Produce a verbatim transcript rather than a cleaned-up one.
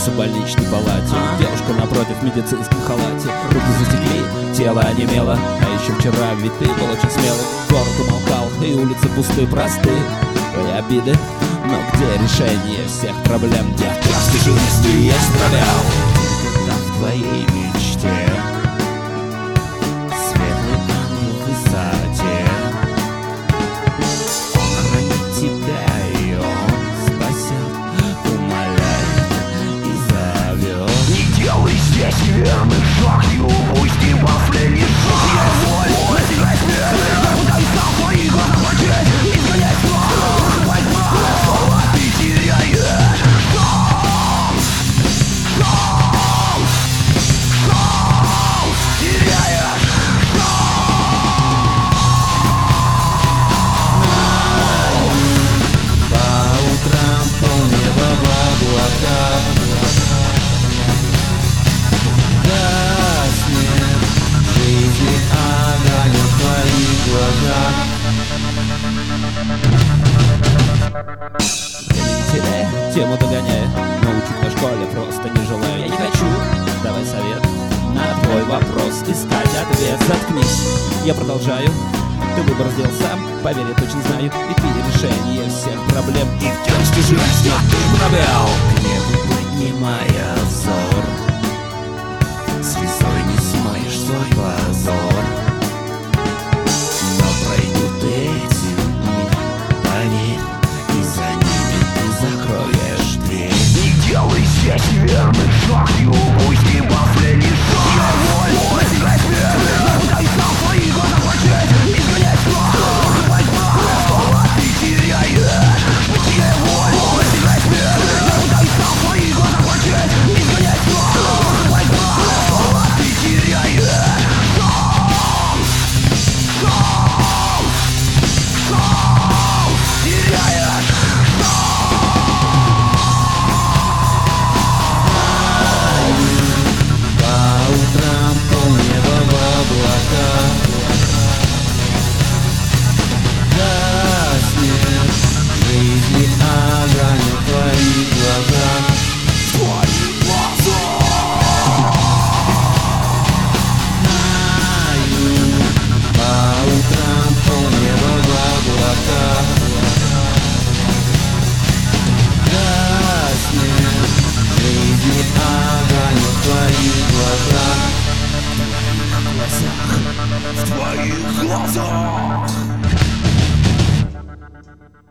Проснулся в больничной палате, девушка напротив в медицинском халате. Руки затекли, тело онемело, а еще вчера ведь ты был очень смелый. Город умолкал, и улицы пустые, простые. Твои обиды, но где решение всех проблем? Детка, скажи, если есть пробел. Где-то в твоей мечте светлый ангел в высоте. Он хранит тебя, и он спасет, умоляет и зовет. Не делай здесь неверных шаг, и упусти последний шаг. Я воль, настигай смерть, пытаюсь сам в твои глаза прочесть, изгонять зло, закрывать мрак, снова ты теряешь шанс, шанс, шанс, теряешь шанс. По утрам полнеба в облаках гаснет жизни огонек в твоих глазах. Не теряя, тему догоняя, но учить на школе просто не желаю. Я не хочу, давай совет на твой вопрос, искать ответ. Заткнись, я продолжаю. Ты выбор сделал сам, поверь, я точно знаю. И ты решение всех проблем. И в тексте жизни ты пробел. К небу поднимая взор, слезой не смоешь свой позор. Но пройдут эти дни, поверь, и за ними ты закроешь дверь. Не делай здесь неверных шаг, и упусти последний шаг. Я воль, настигай смерть, пытаюсь сам в твои глаза прочесть, изгонять зло, закрывать мрак, снова ты теряешь. Я воль, настигай смерть, пытаюсь сам в твои глаза прочесть, изгонять зло, закрывать мрак, снова ты теряешь шанс, шанс, шанс, теряешь шанс. По утрам полнеба в облаках гаснет жизни огонек в твоих глазах. В твоих глазах. Знаю, по утрам полнеба в облаках гаснет жизни огонек в твоих глазах. В твоих глазах.